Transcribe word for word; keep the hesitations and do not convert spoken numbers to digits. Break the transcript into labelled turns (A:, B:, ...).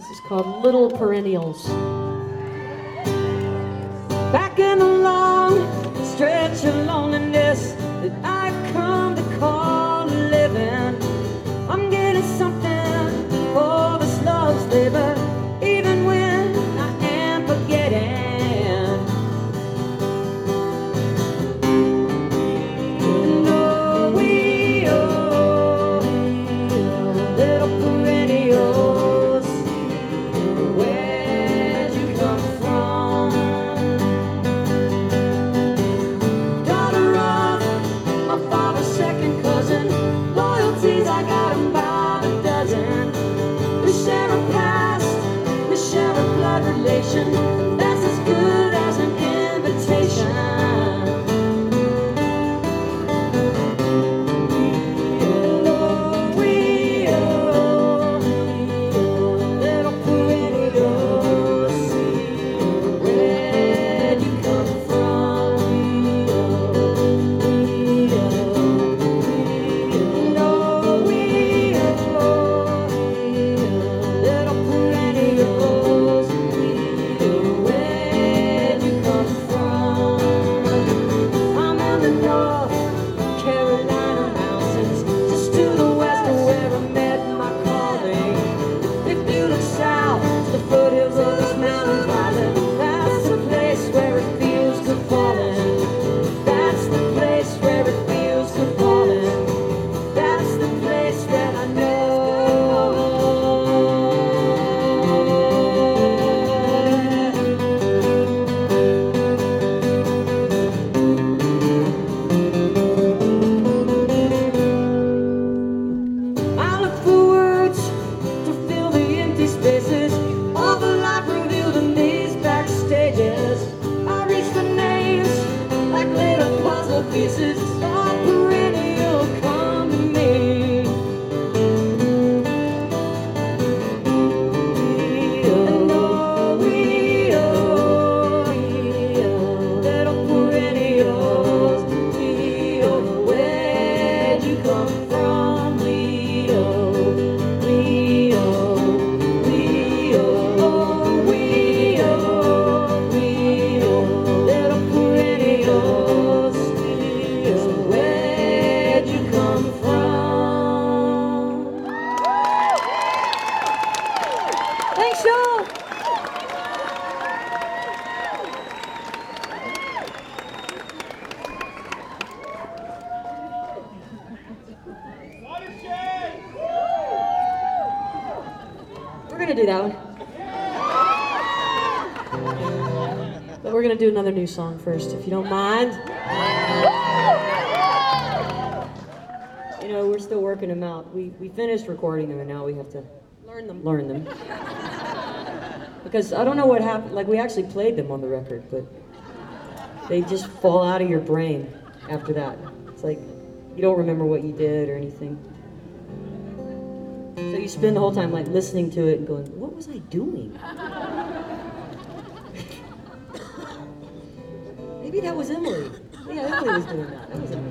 A: It's called Little Perennials. Back in the long stretch of loneliness that I've come to call a living, I'm getting something for this love's labor, even when I am forgetting. That's as good as an invitation. Oh, we are little perennials. Where'd you come from? We are, no, we are little perennials. Pieces of perennial come to me. And oh, we are little perennials. Leo, where'd you come from? Leo, Leo, Leo, oh, we are, we are little perennials. Where'd you come from? Thanks, y'all. We're gonna do that one. But we're gonna do another new song first, if you don't mind. You know, we're still working them out. We we finished recording them, and now we have to learn them. Learn them. Because I don't know what happened. Like, we actually played them on the record, but they just fall out of your brain after that. It's like you don't remember what you did or anything. So you spend the whole time like listening to it and going, "What was I doing?" Maybe that was Emily. Yeah, Emily was doing that. That was Emily.